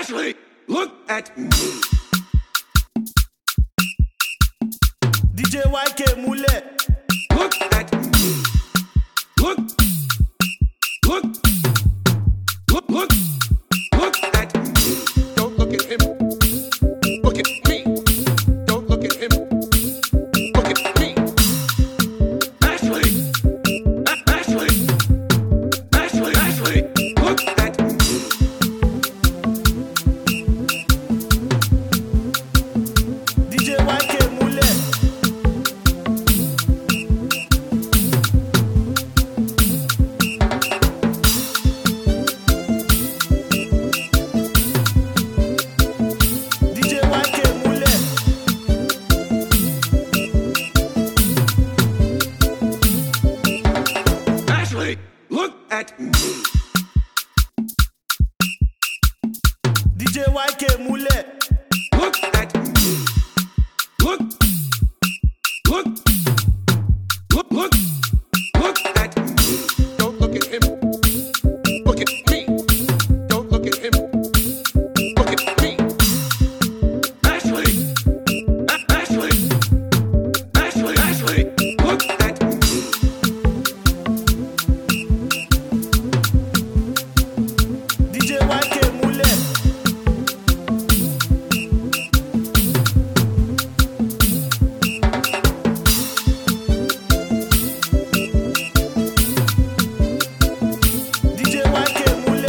Ashley, look at me. DJ YK Mule. Look at me. Look. Look. Look. Look. Look at me. Don't look at him. Look at me. Don't look at him. Look at me. Ashley. Ashley. Ashley. Ashley. Look at me. DJ YK Mule. DJ YK Mule. Ashley, look at me. DJ YK Mule. Look at me. Look. Look. Look. Look. Look at me. Don't look at him. Look at me. Don't look at him. Look at me. Ashley. Ashley. Ashley. Ashley. Look at me. DJ YK Mule. DJ YK Mule.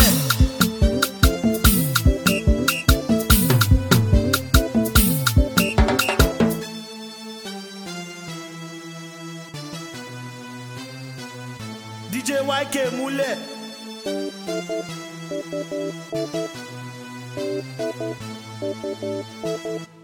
DJ YK Mule.